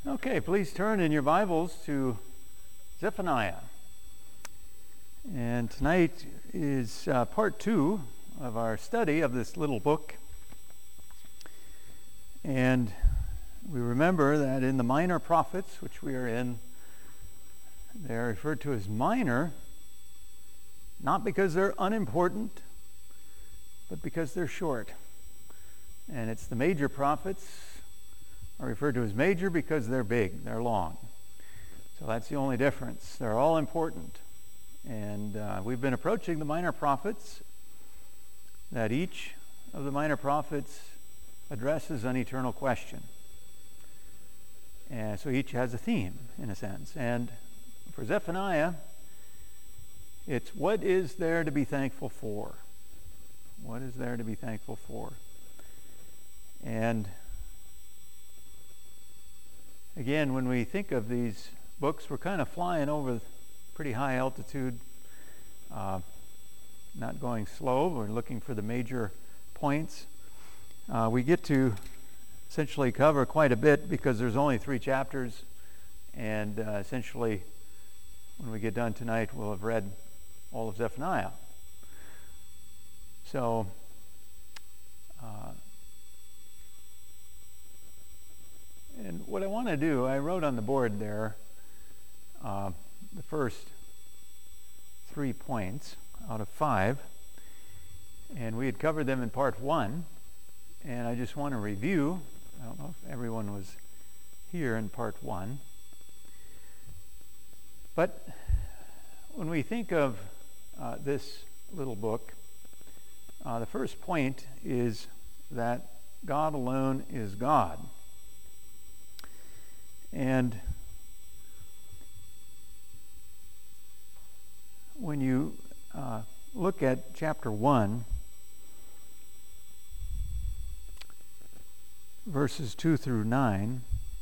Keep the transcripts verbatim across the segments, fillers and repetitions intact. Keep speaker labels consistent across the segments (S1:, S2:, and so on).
S1: Okay, please turn in your Bibles to Zephaniah. And tonight is uh, part two of our study of this little book. And we remember that in the minor prophets, which we are in, they are referred to as minor, not because they're unimportant, but because they're short. And it's the major prophets are referred to as major because they're big, they're long. So that's the only difference. They're all important. And uh, we've been approaching the minor prophets, that each of the minor prophets addresses an eternal question. And so each has a theme, in a sense. And for Zephaniah, it's what is there to be thankful for? What is there to be thankful for? And again, when we think of these books, we're kind of flying over pretty high altitude, uh, not going slow. We're looking for the major points. Uh, we get to essentially cover quite a bit because there's only three chapters, and uh, essentially when we get done tonight, we'll have read all of Zephaniah. So, uh, And what I want to do, I wrote on the board there uh, the first three points out of five, and we had covered them in part one, and I just want to review. I don't know if everyone was here in part one, but when we think of uh, this little book, uh, the first point is that God alone is God. And when you uh, look at chapter one, verses two through nine,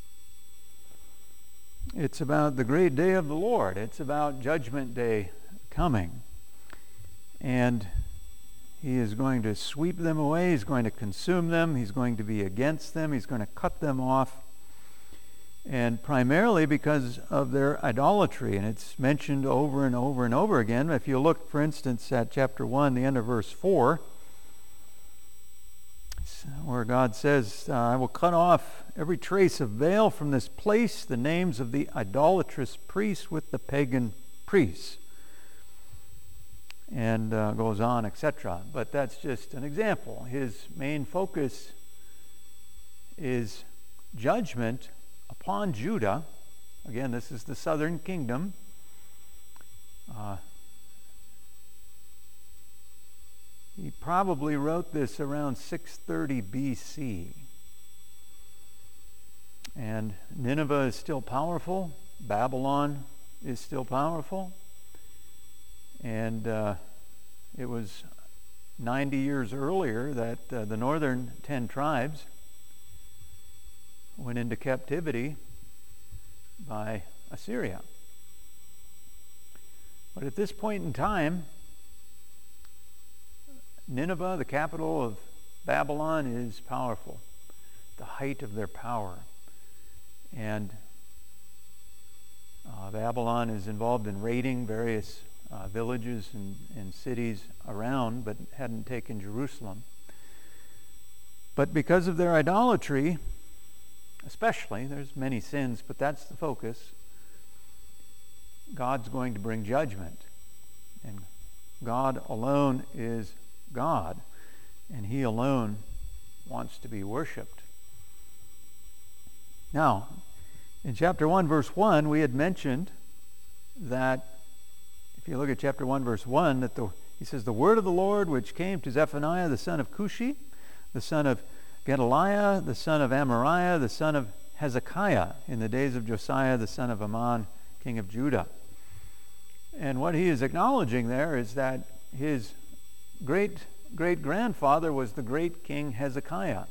S1: it's about the great day of the Lord. It's about Judgment Day coming. And He is going to sweep them away. He's going to consume them. He's going to be against them. He's going to cut them off. And primarily because of their idolatry. And it's mentioned over and over and over again. If you look, for instance, at chapter one, the end of verse four, where God says, uh, I will cut off every trace of Baal from this place, the names of the idolatrous priests with the pagan priests. And uh, goes on, et cetera. But that's just an example. His main focus is judgment upon Judah. Again, this is the southern kingdom. Uh, he probably wrote this around six thirty B C. And Nineveh is still powerful. Babylon is still powerful. And uh, it was ninety years earlier that uh, the northern ten tribes went into captivity by Assyria. But at this point in time, Nineveh, the capital of Babylon, is powerful, the height of their power. And uh, Babylon is involved in raiding various uh, villages and, and cities around, but hadn't taken Jerusalem. But because of their idolatry, especially, there's many sins, but that's the focus, God's going to bring judgment. And God alone is God, and He alone wants to be worshipped. Now, in chapter one, verse one, we had mentioned that, if you look at chapter one, verse one, that the, he says, the word of the Lord which came to Zephaniah, the son of Cushi, the son of Gedaliah, the son of Amariah, the son of Hezekiah, in the days of Josiah, the son of Ammon, king of Judah. And what he is acknowledging there is that his great-great-grandfather was the great king Hezekiah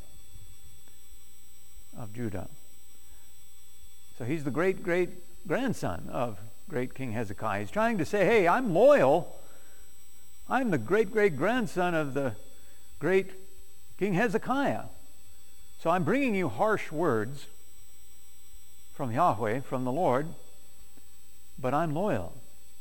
S1: of Judah. So he's the great-great-grandson of great King Hezekiah. He's trying to say, hey, I'm loyal. I'm the great-great-grandson of the great King Hezekiah. So I'm bringing you harsh words, from Yahweh, from the Lord, but I'm loyal.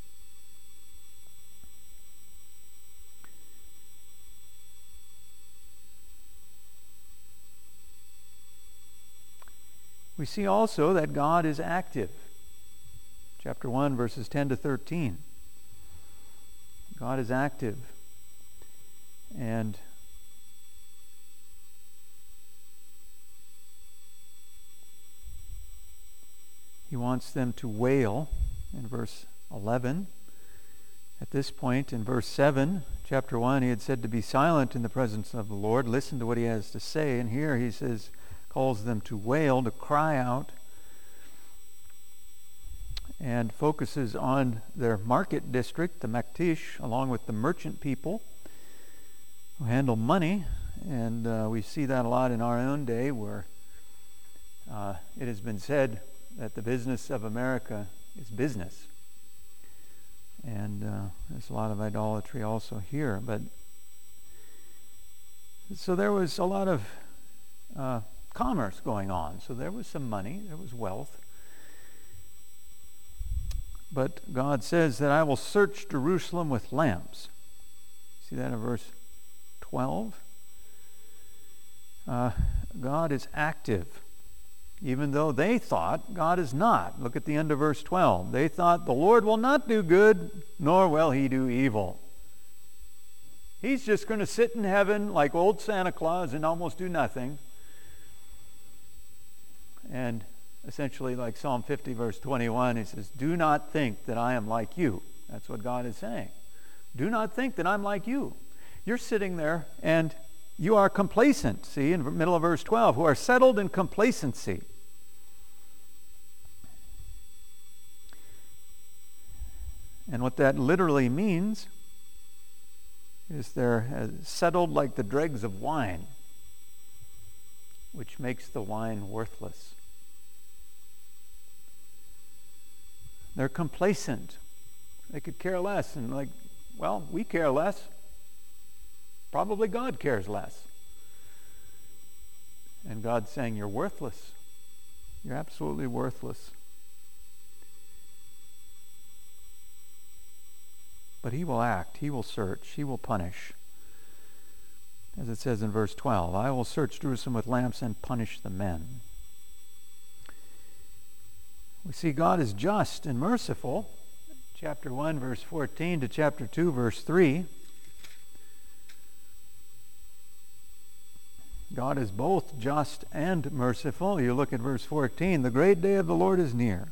S1: We see also that God is active. Chapter one, verses ten to thirteen. God is active. And he wants them to wail in verse eleven. At this point, in verse seven, chapter one, he had said to be silent in the presence of the Lord, listen to what he has to say. And here he says, calls them to wail, to cry out, and focuses on their market district, the Maktish, along with the merchant people who handle money. And uh, we see that a lot in our own day, where uh, it has been said that the business of America is business. And uh, there's a lot of idolatry also here. But so there was a lot of uh, commerce going on. So there was some money, there was wealth. But God says that I will search Jerusalem with lamps. See that in verse twelve? Uh, God is active, even though they thought God is not. Look at the end of verse twelve. They thought the Lord will not do good, nor will he do evil. He's just going to sit in heaven like old Santa Claus and almost do nothing. And essentially, like Psalm fifty, verse twenty-one, he says, do not think that I am like you. That's what God is saying. Do not think that I'm like you. You're sitting there and you are complacent. See, in the middle of verse twelve, who are settled in complacency. And what that literally means is they're settled like the dregs of wine, which makes the wine worthless. They're complacent. They could care less. And like, well, we care less. Probably God cares less. And God's saying, you're worthless. You're absolutely worthless. But he will act. He will search. He will punish. As it says in verse twelve, I will search Jerusalem with lamps and punish the men. We see God is just and merciful. Chapter one, verse fourteen to chapter two, verse three. God is both just and merciful. You look at verse fourteen. The great day of the Lord is near.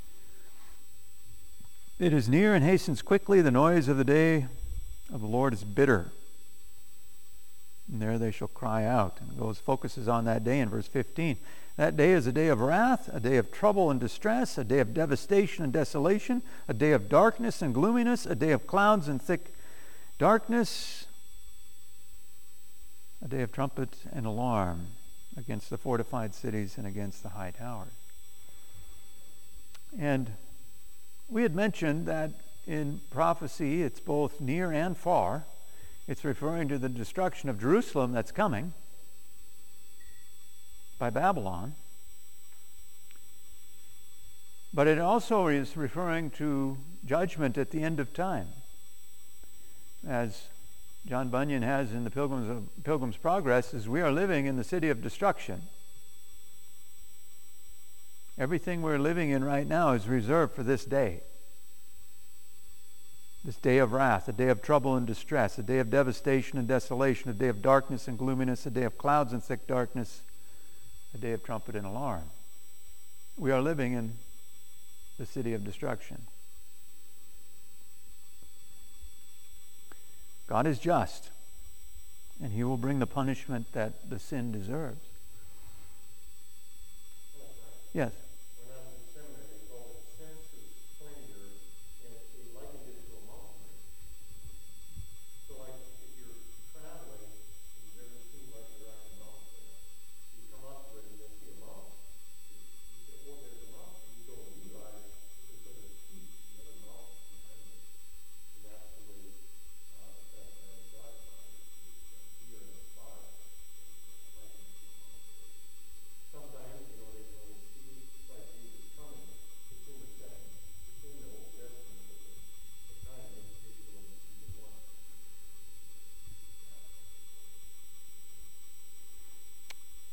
S1: It is near and hastens quickly. The noise of the day of the Lord is bitter. And there they shall cry out. And goes focuses on that day in verse fifteen. That day is a day of wrath, a day of trouble and distress, a day of devastation and desolation, a day of darkness and gloominess, a day of clouds and thick darkness, a day of trumpet and alarm against the fortified cities and against the high towers. And we had mentioned that in prophecy it's both near and far. It's referring to the destruction of Jerusalem that's coming by Babylon. But it also is referring to judgment at the end of time. As John Bunyan has in the Pilgrim's, of, Pilgrim's Progress, is we are living in the city of destruction. Everything we're living in right now is reserved for this day. This day of wrath, a day of trouble and distress, a day of devastation and desolation, a day of darkness and gloominess, a day of clouds and thick darkness, a day of trumpet and alarm. We are living in the city of destruction. God is just, and he will bring the punishment that the sin deserves. Yes?
S2: When I was in seminary, they called it sensuous splendor, and they likened it to a mountain range. So like if you're traveling, and you've ever seen like the Rocky Mountain range, you come up to it and you'll see a mountain. You say, well, there's a mountain. You don't realize it's because there's peak, the other mountain behind it. And that's the way uh, that man of God found it. We are in the fire. Sometimes, you know, they can only see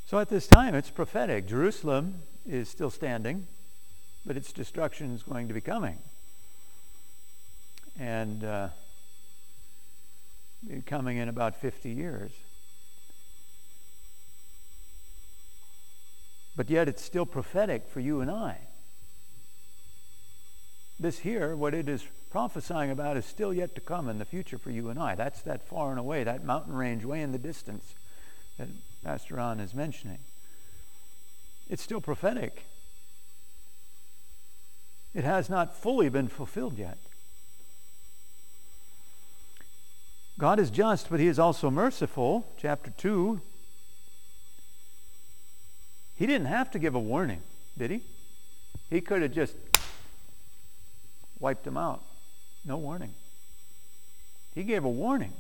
S1: So at this time, it's prophetic. Jerusalem is still standing, but its destruction is going to be coming. And uh, coming in about fifty years. But yet it's still prophetic for you and I. This here, what it is prophesying about, is still yet to come in the future for you and I. That's that far and away, that mountain range way in the distance that Pastor Ron is mentioning. It's still prophetic. It has not fully been fulfilled yet. God is just, but he is also merciful. Chapter two. He didn't have to give a warning, did he? He could have just wiped them out. No warning. He gave a warning.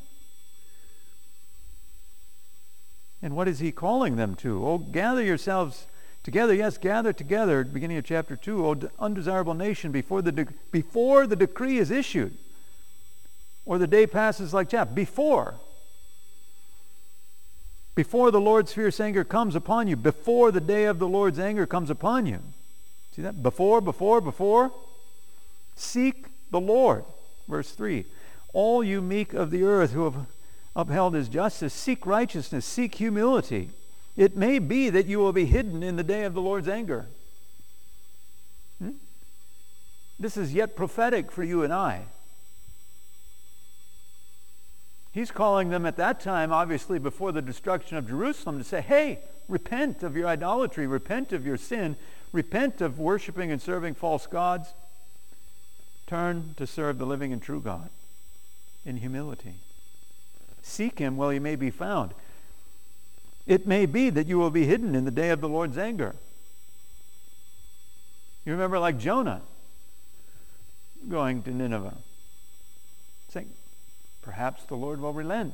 S1: And what is he calling them to? Oh, gather yourselves together. Yes, gather together, beginning of chapter two. O undesirable nation, before the, de- before the decree is issued, or the day passes like chaff. Before. Before the Lord's fierce anger comes upon you. Before the day of the Lord's anger comes upon you. See that? Before, before, before. Seek the Lord. Verse three. All you meek of the earth who have upheld his justice, seek righteousness, seek humility. It may be that you will be hidden in the day of the Lord's anger. Hmm? This is yet prophetic for you and I. He's calling them at that time, obviously before the destruction of Jerusalem, to say, hey, repent of your idolatry, repent of your sin, repent of worshiping and serving false gods. Turn to serve the living and true God in humility. Seek him while he may be found. It may be that you will be hidden in the day of the Lord's anger. You remember, like Jonah going to Nineveh, saying, perhaps the Lord will relent.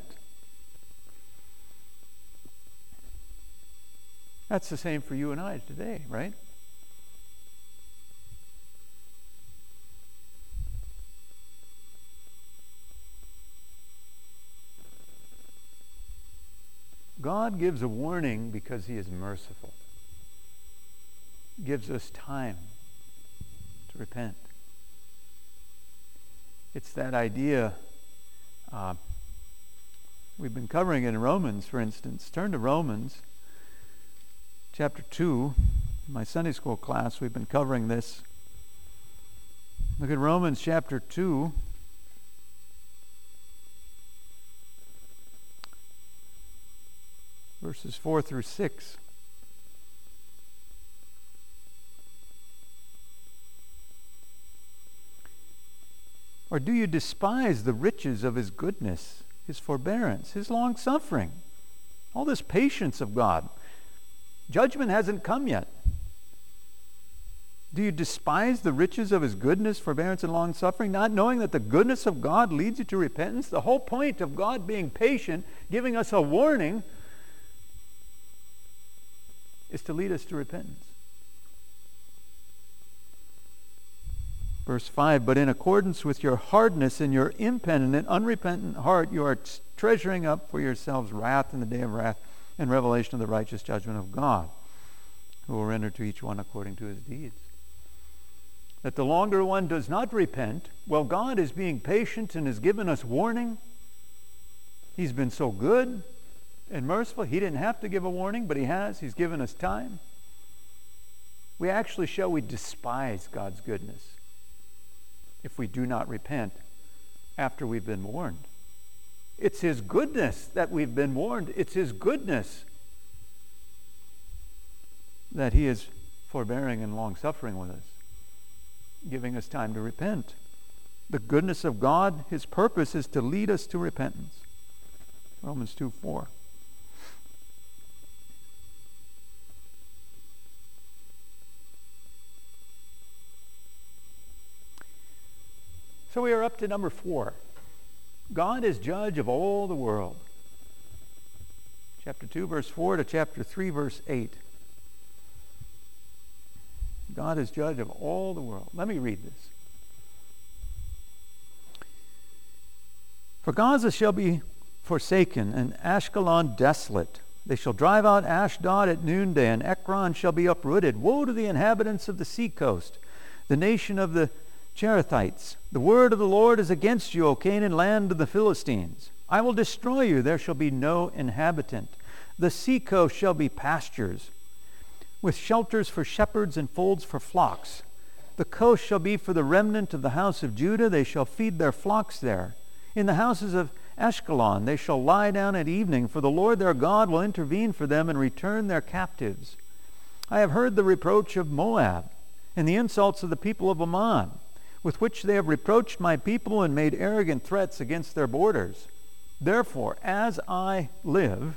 S1: That's the same for you and I today, right? God gives a warning because he is merciful. He gives us time to repent. It's that idea uh, we've been covering in Romans, for instance. Turn to Romans chapter two. In my Sunday school class, we've been covering this. Look at Romans chapter two. Verses four through six. Or do you despise the riches of his goodness, his forbearance, his long-suffering, all this patience of God? Judgment hasn't come yet. Do you despise the riches of his goodness, forbearance, and long-suffering, not knowing that the goodness of God leads you to repentance? The whole point of God being patient, giving us a warning, is to lead us to repentance. Verse five, but in accordance with your hardness and your impenitent and unrepentant heart, you are t- treasuring up for yourselves wrath in the day of wrath and revelation of the righteous judgment of God, who will render to each one according to his deeds. That the longer one does not repent, well, God is being patient and has given us warning. He's been so good and merciful. He didn't have to give a warning, but he has. He's given us time. We actually show we despise God's goodness if we do not repent after we've been warned. It's his goodness that we've been warned. It's his goodness that he is forbearing and long-suffering with us, giving us time to repent. The goodness of God, his purpose is to lead us to repentance. Romans two four. So we are up to number four. God is judge of all the world. Chapter two, verse four to chapter three, verse eight. God is judge of all the world. Let me read this. For Gaza shall be forsaken, and Ashkelon desolate, They shall drive out Ashdod at noonday, and Ekron shall be uprooted. Woe to the inhabitants of the seacoast, the nation of the Cherethites. The word of the Lord is against you, O Canaan, land of the Philistines. I will destroy you, there shall be no inhabitant. The seacoast shall be pastures, with shelters for shepherds and folds for flocks. The coast shall be for the remnant of the house of Judah. They shall feed their flocks there. In the houses of Ashkelon they shall lie down at evening, for the Lord their God will intervene for them and return their captives. I have heard the reproach of Moab and the insults of the people of Ammon, with which they have reproached my people and made arrogant threats against their borders. Therefore, as I live,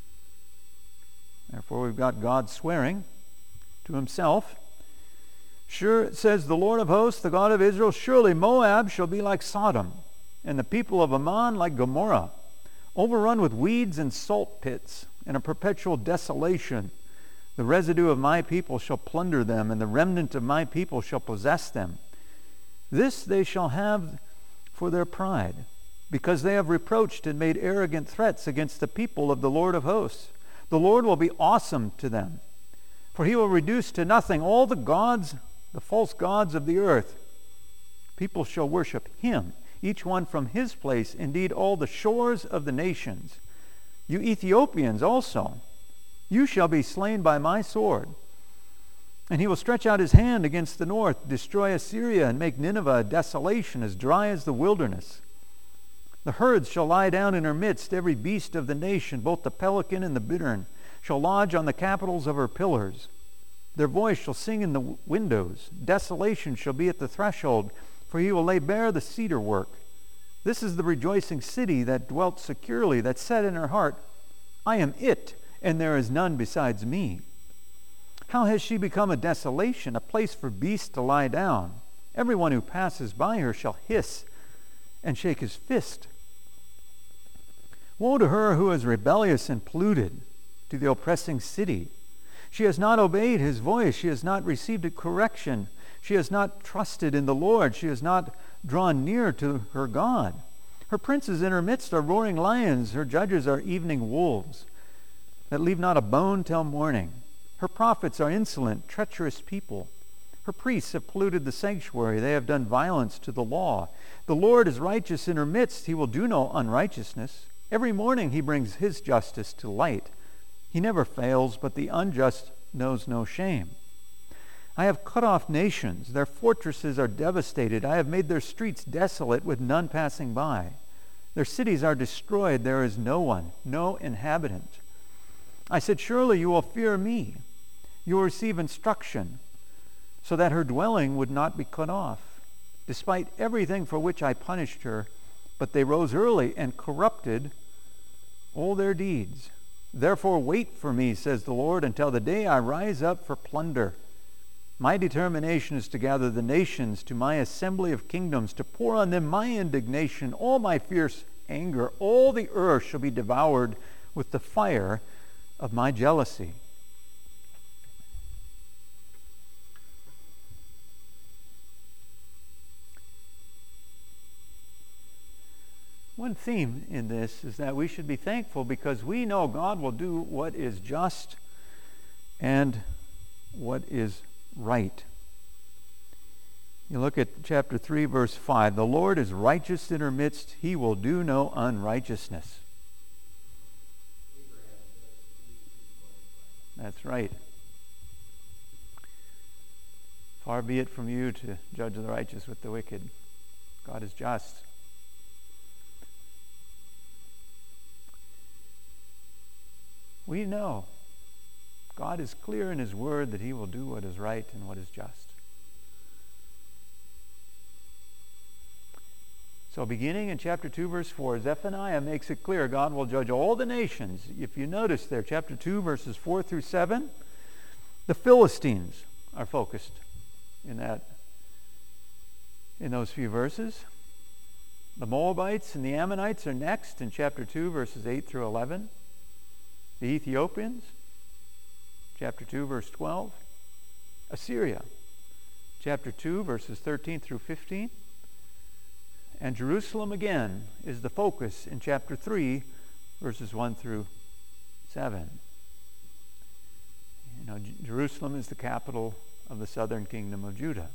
S1: therefore we've got God swearing to himself, sure, says the Lord of hosts, the God of Israel, surely Moab shall be like Sodom, and the people of Ammon like Gomorrah, overrun with weeds and salt pits, and a perpetual desolation. The residue of my people shall plunder them, and the remnant of my people shall possess them. This they shall have for their pride, because they have reproached and made arrogant threats against the people of the Lord of hosts. The Lord will be awesome to them, for he will reduce to nothing all the gods, the false gods of the earth. People shall worship him, each one from his place, indeed all the shores of the nations. You Ethiopians also, you shall be slain by my sword. And he will stretch out his hand against the north, destroy Assyria, and make Nineveh a desolation as dry as the wilderness. The herds shall lie down in her midst, every beast of the nation, both the pelican and the bittern, shall lodge on the capitals of her pillars. Their voice shall sing in the windows. Desolation shall be at the threshold, for he will lay bare the cedar work. This is the rejoicing city that dwelt securely, that said in her heart, I am it, and there is none besides me. How has she become a desolation, a place for beasts to lie down? Everyone who passes by her shall hiss and shake his fist. Woe to her who is rebellious and polluted, to the oppressing city. She has not obeyed his voice. She has not received a correction. She has not trusted in the Lord. She has not drawn near to her God. Her princes in her midst are roaring lions. Her judges are evening wolves that leave not a bone till morning. Her prophets are insolent, treacherous people. Her priests have polluted the sanctuary. They have done violence to the law. The Lord is righteous in her midst. He will do no unrighteousness. Every morning he brings his justice to light. He never fails, but the unjust knows no shame. I have cut off nations. Their fortresses are devastated. I have made their streets desolate with none passing by. Their cities are destroyed. There is no one, no inhabitant. I said, surely you will fear me. You will receive instruction, so that her dwelling would not be cut off, despite everything for which I punished her. But they rose early and corrupted all their deeds. Therefore wait for me, says the Lord, until the day I rise up for plunder. My determination is to gather the nations to my assembly of kingdoms, to pour on them my indignation, all my fierce anger. All the earth shall be devoured with the fire of my jealousy. One theme in this is that we should be thankful because we know God will do what is just and what is right. You look at chapter three, verse five. The Lord is righteous in her midst. He will do no unrighteousness. That's right. Far be it from you to judge the righteous with the wicked. God is just. We know God is clear in his word that he will do what is right and what is just. So beginning in chapter two, verse four, Zephaniah makes it clear God will judge all the nations. If you notice there, chapter two, verses four through seven, the Philistines are focused in that, in those few verses. The Moabites and the Ammonites are next in chapter two, verses eight through eleven. The Ethiopians, chapter two, verse twelve. Assyria, chapter two, verses thirteen through fifteen. And Jerusalem again is the focus in chapter three, verses one through seven. You know, J- Jerusalem is the capital of the southern kingdom of Judah.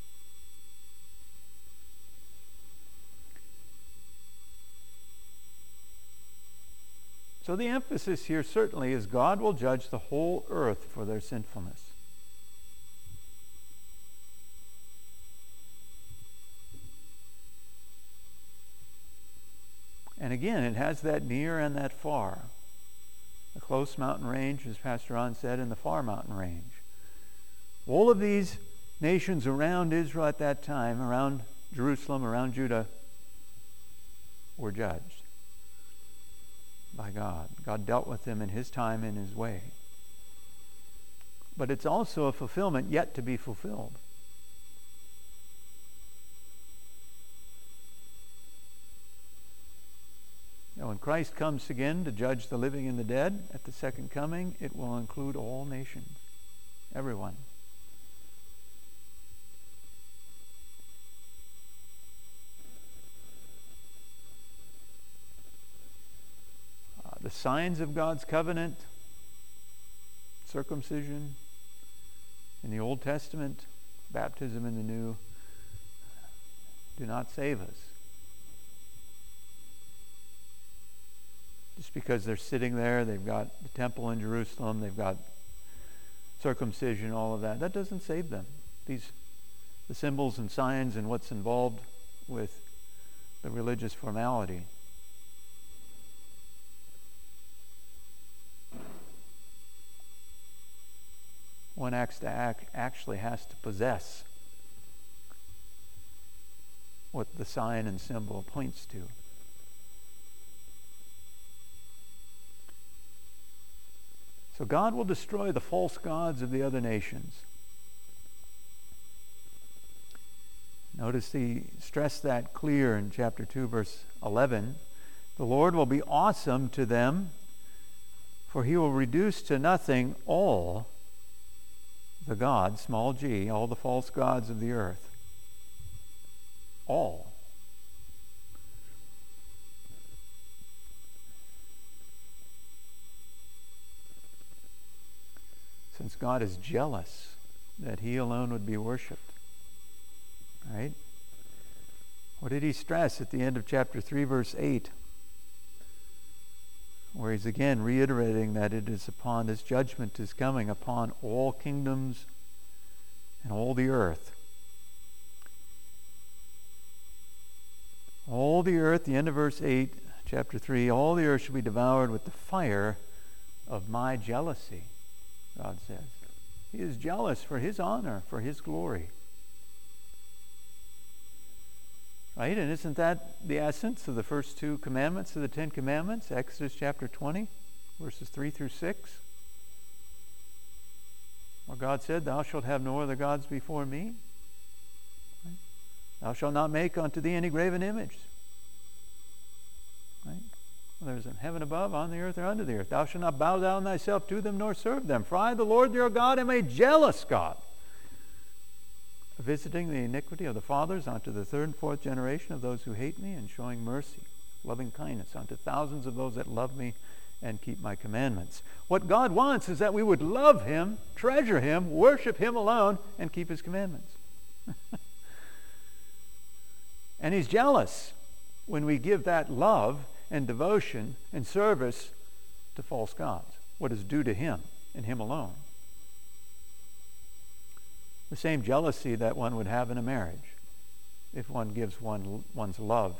S1: So the emphasis here certainly is God will judge the whole earth for their sinfulness. And again, it has that near and that far. The close mountain range, as Pastor Ron said, and the far mountain range. All of these nations around Israel at that time, around Jerusalem, around Judah, were judged by God. God dealt with them in his time, in his way. But it's also a fulfillment yet to be fulfilled. Now, when Christ comes again to judge the living and the dead at the second coming, it will include all nations, everyone. Uh, the signs of God's covenant, circumcision in the Old Testament, baptism in the New, do not save us. Just because they're sitting there, they've got the temple in Jerusalem, they've got circumcision, all of that. That doesn't save them. These, the symbols and signs and what's involved with the religious formality. One acts to act actually has to possess what the sign and symbol points to. So God will destroy the false gods of the other nations. Notice he stressed that clear in chapter two, verse eleven. The Lord will be awesome to them, for he will reduce to nothing all the gods, small g, all the false gods of the earth. All. Since God is jealous that he alone would be worshipped. Right? What did he stress at the end of chapter three, verse eight? Where he's again reiterating that it is upon this judgment is coming upon all kingdoms and all the earth. All the earth, the end of verse eight, chapter three, all the earth shall be devoured with the fire of my jealousy. God says. He is jealous for his honor, for his glory. Right? And isn't that the essence of the first two commandments of the Ten Commandments? Exodus chapter twenty, verses three through six. Where God said, thou shalt have no other gods before me. Right? Thou shalt not make unto thee any graven image. Right? There is in heaven above, on the earth, or under the earth. Thou shalt not bow down thyself to them, nor serve them. For I, the Lord your God, am a jealous God, visiting the iniquity of the fathers unto the third and fourth generation of those who hate me, and showing mercy, loving kindness unto thousands of those that love me and keep my commandments. What God wants is that we would love him, treasure him, worship him alone, and keep his commandments. And he's jealous when we give that love and devotion and service to false gods, what is due to him and him alone. The same jealousy that one would have in a marriage if one gives one one's love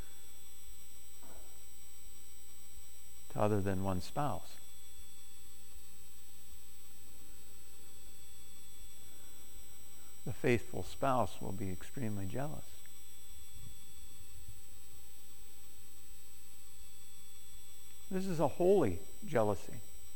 S1: to other than one's spouse. The faithful spouse will be extremely jealous. This is a holy jealousy.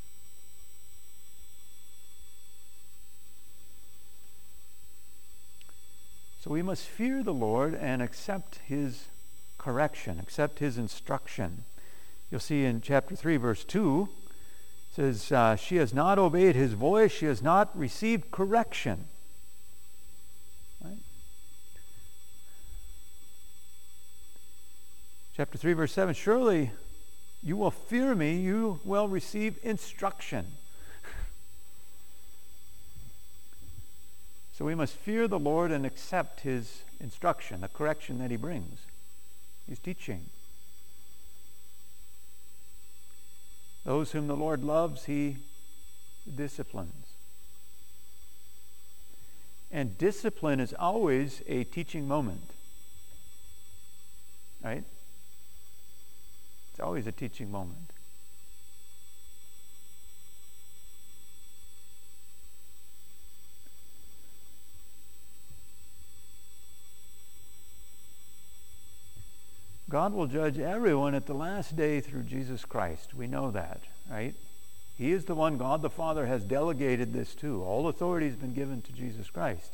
S1: So we must fear the Lord and accept his correction, accept his instruction. You'll see in chapter three, verse two, it says, uh, she has not obeyed his voice, she has not received correction. Right? Chapter three, verse seven, surely You will fear me, you will receive instruction. So we must fear the Lord and accept his instruction, the correction that he brings. He's teaching. Those whom the Lord loves, he disciplines. And discipline is always a teaching moment. Right? It's always a teaching moment. God will judge everyone at the last day through Jesus Christ. We know that, right? He is the one God the Father has delegated this to. All authority has been given to Jesus Christ,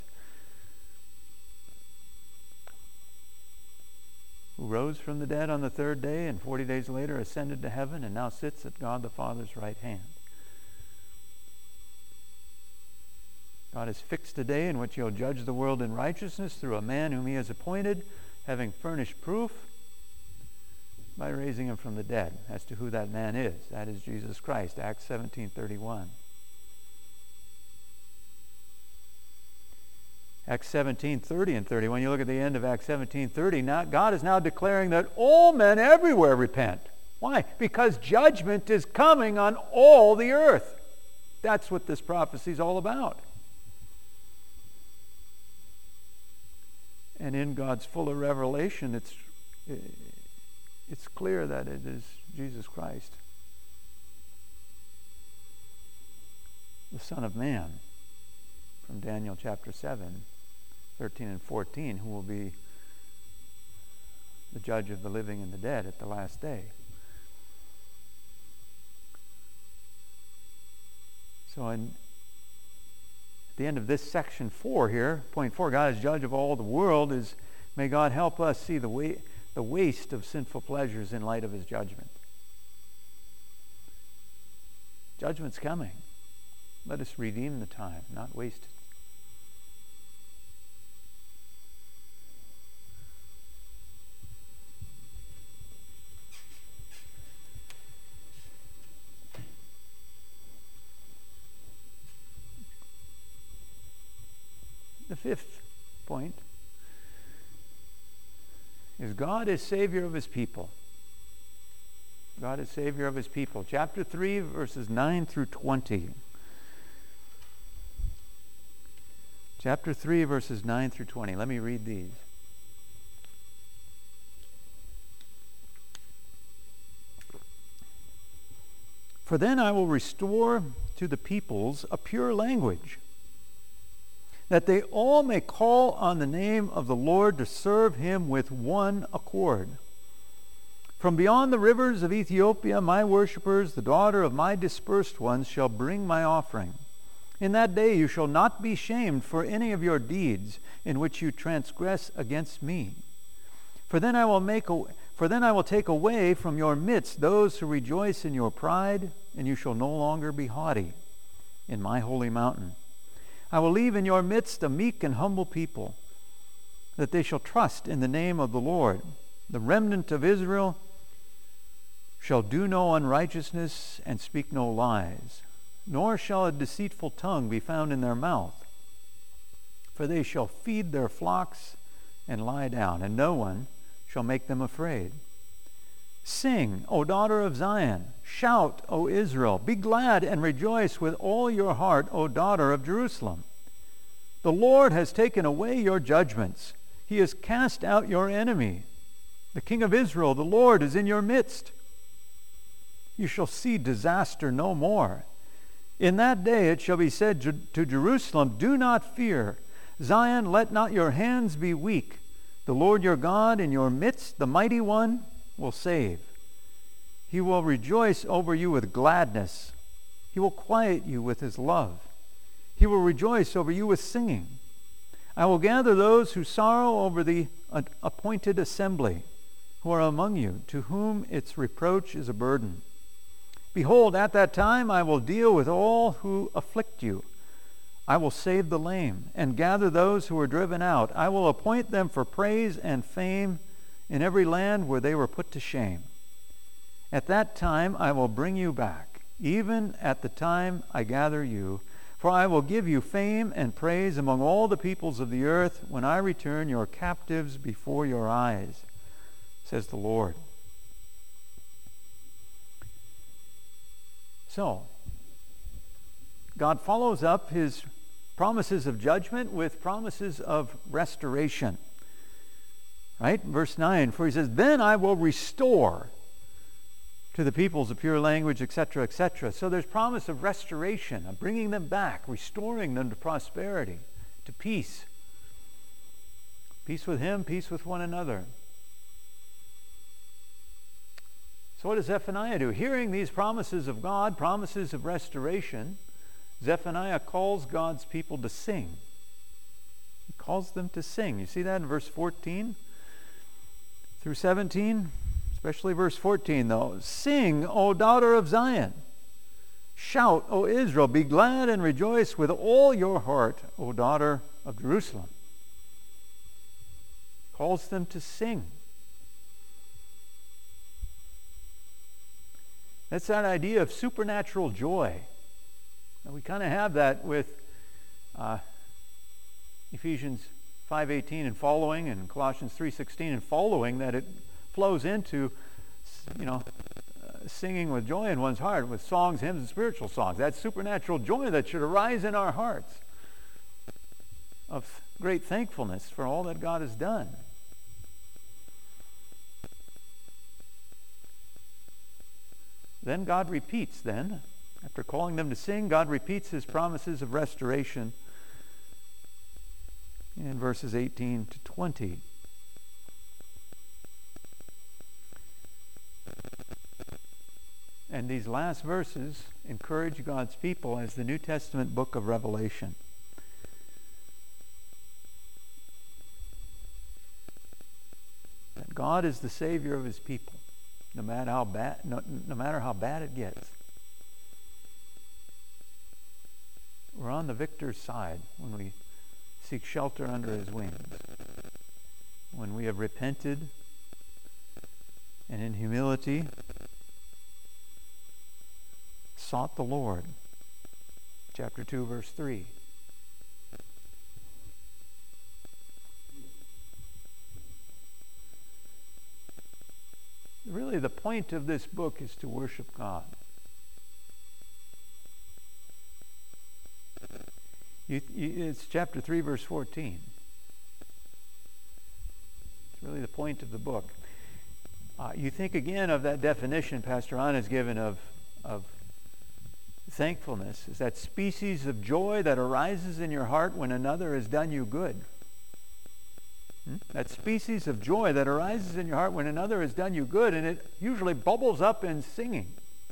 S1: who rose from the dead on the third day and forty days later ascended to heaven and now sits at God the Father's right hand. God has fixed a day in which he'll judge the world in righteousness through a man whom he has appointed, having furnished proof by raising him from the dead, as to who that man is. That is Jesus Christ, Acts seventeen thirty-one. Acts seventeen thirty and thirty. When you look at the end of Acts seventeen thirty, now God is now declaring that all men everywhere repent. Why? Because judgment is coming on all the earth. That's what this prophecy is all about. And in God's fuller revelation, it's it's clear that it is Jesus Christ, the Son of Man, from Daniel chapter seven, thirteen and fourteen, who will be the judge of the living and the dead at the last day. So in, at the end of this section four here, point four, God is judge of all the world, is may God help us see the way, the waste of sinful pleasures in light of his judgment. Judgment's coming. Let us redeem the time, not waste it. The fifth point is God is Savior of his people. God is Savior of his people. Chapter three, verses nine through twenty. Chapter three, verses nine through twenty. Let me read these. For then I will restore to the peoples a pure language, that they all may call on the name of the Lord to serve him with one accord. From beyond the rivers of Ethiopia, my worshippers, the daughter of my dispersed ones, shall bring my offering. In that day you shall not be shamed for any of your deeds in which you transgress against me. For then I will make a, for then I will take away from your midst those who rejoice in your pride, and you shall no longer be haughty in my holy mountain. I will leave in your midst a meek and humble people, that they shall trust in the name of the Lord. The remnant of Israel shall do no unrighteousness and speak no lies, nor shall a deceitful tongue be found in their mouth. For they shall feed their flocks and lie down, and no one shall make them afraid. Sing, O daughter of Zion. Shout, O Israel. Be glad and rejoice with all your heart, O daughter of Jerusalem. The Lord has taken away your judgments. He has cast out your enemy. The King of Israel, the Lord, is in your midst. You shall see disaster no more. In that day it shall be said to Jerusalem, do not fear. Zion, let not your hands be weak. The Lord your God in your midst, the mighty one, will save. He will rejoice over you with gladness. He will quiet you with his love. He will rejoice over you with singing. I will gather those who sorrow over the appointed assembly, who are among you, to whom its reproach is a burden. Behold, at that time I will deal with all who afflict you. I will save the lame and gather those who are driven out. I will appoint them for praise and fame in every land where they were put to shame. At that time I will bring you back, even at the time I gather you, for I will give you fame and praise among all the peoples of the earth when I return your captives before your eyes, says the Lord. So, God follows up his promises of judgment with promises of restoration. Right? Verse nine, for he says, then I will restore to the peoples of pure language, et cetera, et cetera. So there's promise of restoration, of bringing them back, restoring them to prosperity, to peace. Peace with him, peace with one another. So what does Zephaniah do? Hearing these promises of God, promises of restoration, Zephaniah calls God's people to sing. He calls them to sing. You see that in verse fourteen through seventeen? Especially verse fourteen, though. Sing, O daughter of Zion. Shout, O Israel. Be glad and rejoice with all your heart, O daughter of Jerusalem. Calls them to sing. That's that idea of supernatural joy. And we kind of have that with uh, Ephesians five eighteen and following, and Colossians three sixteen and following, that it flows into, you know, uh, singing with joy in one's heart, with songs, hymns, and spiritual songs. That supernatural joy that should arise in our hearts of great thankfulness for all that God has done. Then God repeats, then, after calling them to sing, God repeats his promises of restoration in verses eighteen to twenty. And these last verses encourage God's people as the New Testament book of Revelation. That God is the Savior of his people, no matter how bad, no, no matter how bad it gets. We're on the victor's side when we seek shelter under his wings. When we have repented and in humility sought the Lord. Chapter two, verse three. Really, the point of this book is to worship God. You, you, it's chapter three, verse fourteen. It's really the point of the book. Uh, you think again of that definition Pastor Anna has given of, of thankfulness, is that species of joy that arises in your heart when another has done you good. Hmm? That species of joy that arises in your heart when another has done you good, and it usually bubbles up in singing.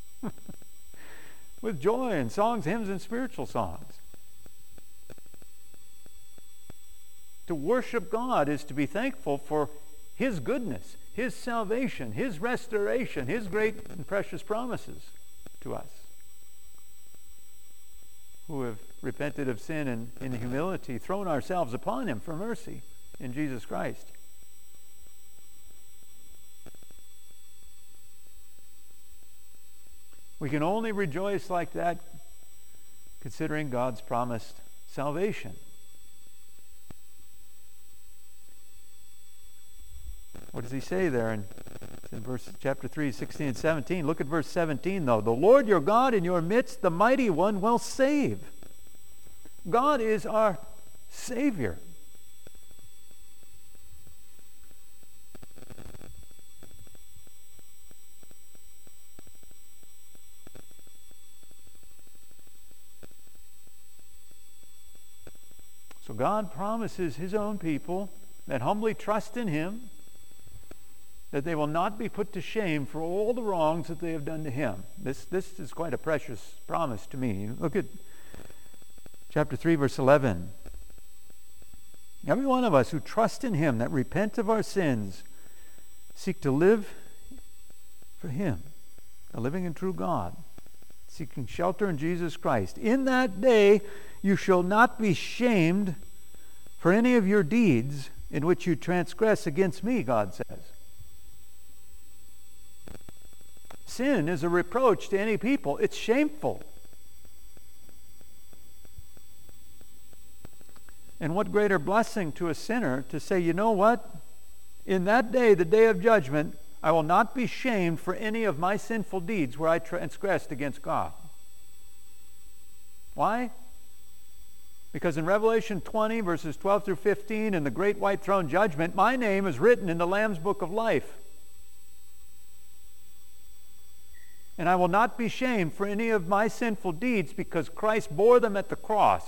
S1: With joy and songs, hymns, and spiritual songs. To worship God is to be thankful for his goodness, his salvation, his restoration, his great and precious promises to us who have repented of sin and in humility thrown ourselves upon him for mercy in Jesus Christ. We can only rejoice like that considering God's promised salvation. What does he say there in, in verse chapter three, sixteen and seventeen? Look at verse seventeen though. The Lord your God in your midst, the mighty one, will save. God is our Savior. So God promises his own people that humbly trust in him that they will not be put to shame for all the wrongs that they have done to him. This, this is quite a precious promise to me. Look at chapter three, verse eleven. Every one of us who trust in him, that repent of our sins, seek to live for him, a living and true God, seeking shelter in Jesus Christ. In that day you shall not be shamed for any of your deeds in which you transgress against me, God says. Sin is a reproach to any people. It's shameful. And what greater blessing to a sinner to say, you know what? In that day, the day of judgment, I will not be shamed for any of my sinful deeds where I transgressed against God. Why? Because in Revelation twenty, verses twelve through fifteen, in the great white throne judgment, my name is written in the Lamb's book of life. And I will not be shamed for any of my sinful deeds because Christ bore them at the cross.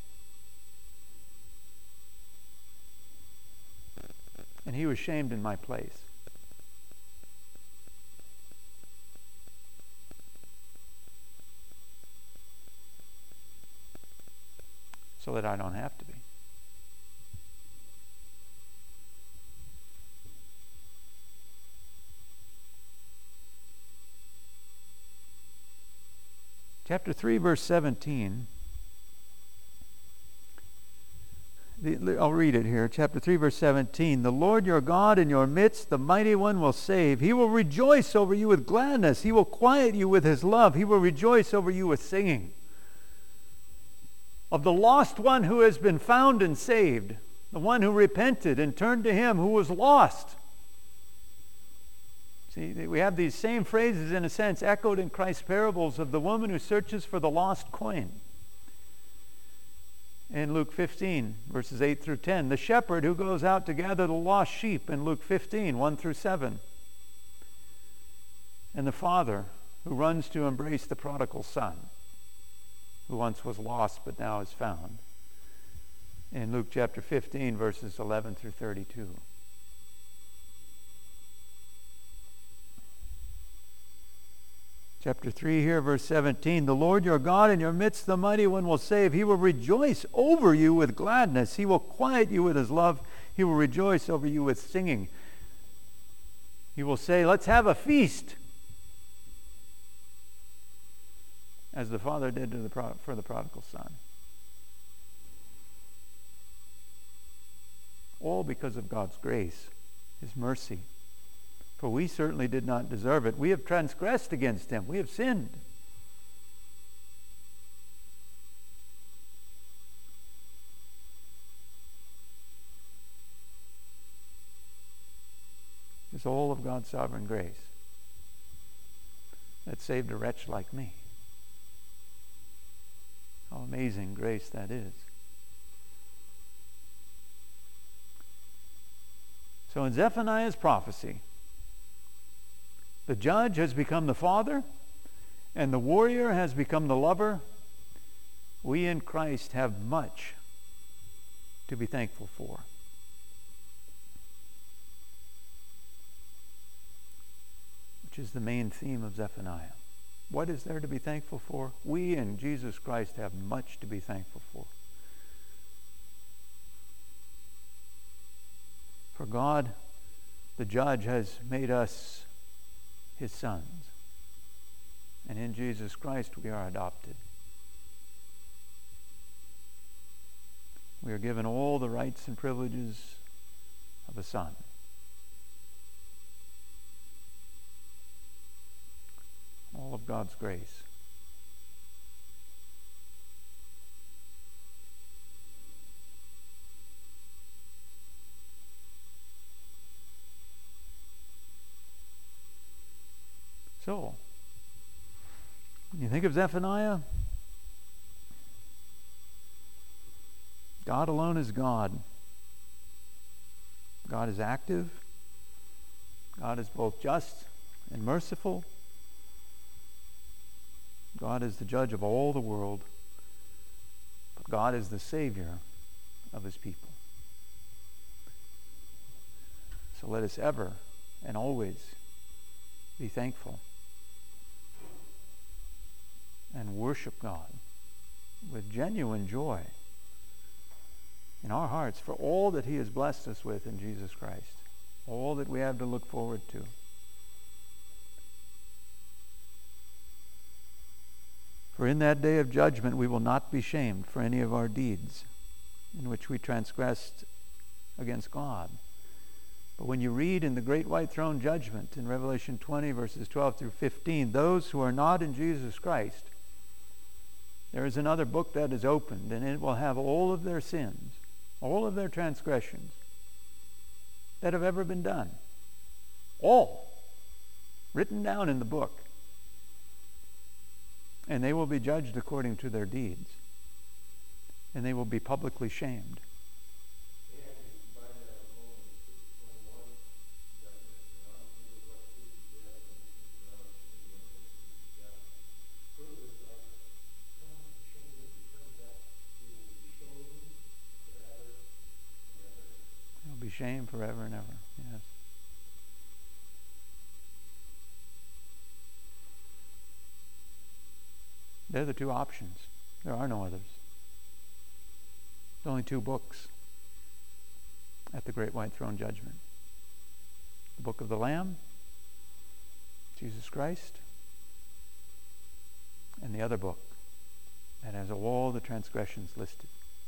S1: And he was shamed in my place. So that I don't have to be. Chapter three, verse seventeen. The, I'll read it here. Chapter three, verse seventeen. The Lord your God in your midst, the mighty one, will save. He will rejoice over you with gladness. He will quiet you with his love. He will rejoice over you with singing. Of the lost one who has been found and saved, the one who repented and turned to him who was lost. See, we have these same phrases, in a sense, echoed in Christ's parables of the woman who searches for the lost coin. In Luke fifteen, verses eight through ten. The shepherd who goes out to gather the lost sheep in Luke fifteen, one through seven. And the father who runs to embrace the prodigal son, who once was lost but now is found, in Luke chapter fifteen, verses eleven through thirty-two. Chapter three here, verse seventeen. The Lord your God in your midst, the mighty one, will save. He will rejoice over you with gladness. He will quiet you with his love. He will rejoice over you with singing. He will say, let's have a feast, as the father did to the pro- for the prodigal son. All because of God's grace, his mercy. For we certainly did not deserve it. We have transgressed against him. We have sinned. It's all of God's sovereign grace that saved a wretch like me. How amazing grace that is. So in Zephaniah's prophecy, the judge has become the father, and the warrior has become the lover. We in Christ have much to be thankful for. Which is the main theme of Zephaniah. What is there to be thankful for? We in Jesus Christ have much to be thankful for. For God, the judge, has made us his sons. And in Jesus Christ we are adopted. We are given all the rights and privileges of a son. All of God's grace. So, when you think of Zephaniah, God alone is God. God is active. God is both just and merciful. God is the judge of all the world. But God is the Savior of his people. So let us ever and always be thankful and worship God with genuine joy in our hearts for all that he has blessed us with in Jesus Christ, all that we have to look forward to. For in that day of judgment we will not be shamed for any of our deeds in which we transgressed against God, But when you read in the great white throne judgment in Revelation twenty, verses twelve through fifteen, those who are not in Jesus Christ, there is another book that is opened, and it will have all of their sins, all of their transgressions that have ever been done. All written down in the book. And they will be judged according to their deeds. And they will be publicly shamed. Be shamed forever and ever. Yes. They're the two options. There are no others. There's only two books at the great white throne judgment. The book of the Lamb, Jesus Christ, and the other book that has all the transgressions listed.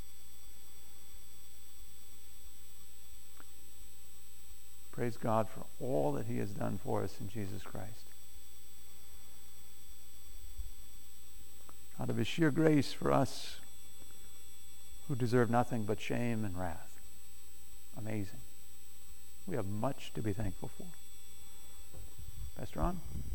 S1: Praise God for all that He has done for us in Jesus Christ. Out of His sheer grace for us who deserve nothing but shame and wrath. Amazing. We have much to be thankful for. Pastor Ron?